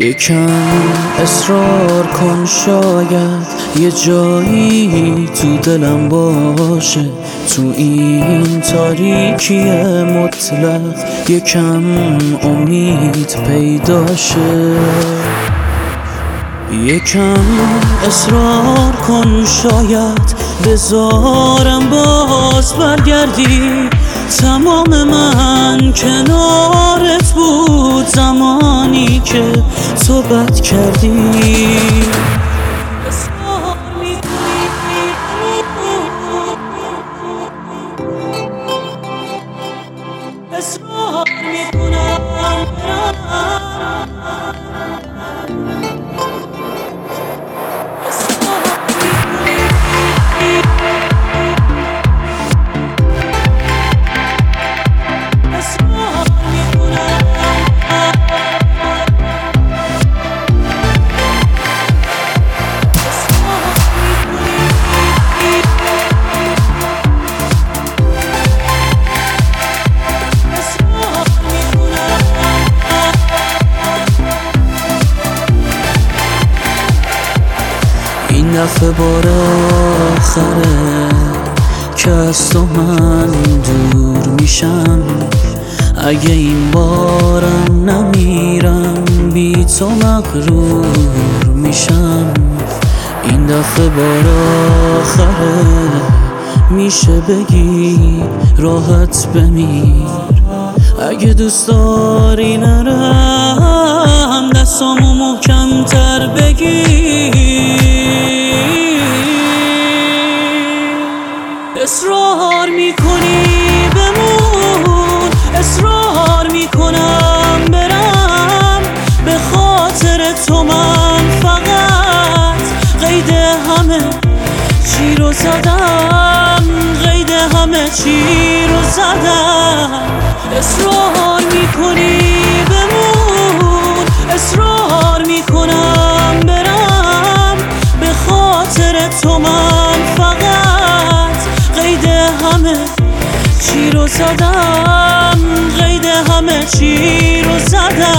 یکم اصرار کن، شاید یه جایی تو دلم باشه، تو این تاریکی مطلق یکم امید پیدا شه. یکم اصرار کن، شاید بذارم باز برگردی. تمام من کنارت بود زمانی که تو بد کردی. اصرار میکنم این دفعه بار آخره که از تو من دور میشم. اگه این بارم نمیرم بی تو مغرور میشم. این دفعه بار آخره میشه بگی راحت بمیر. اگه دوست داری نرم دستامو محکم‌تر بگیر. اصرار میکنی بمون، اصرار میکنم برم. به خاطر تو من فقط قید همه چی رو زدم، قید همه چی رو زدم. اصرار میکنی بمون، اصرار میکنم برم. به خاطر تو من فقط قید همه چی رو زدم، قید همه چی رو زدم.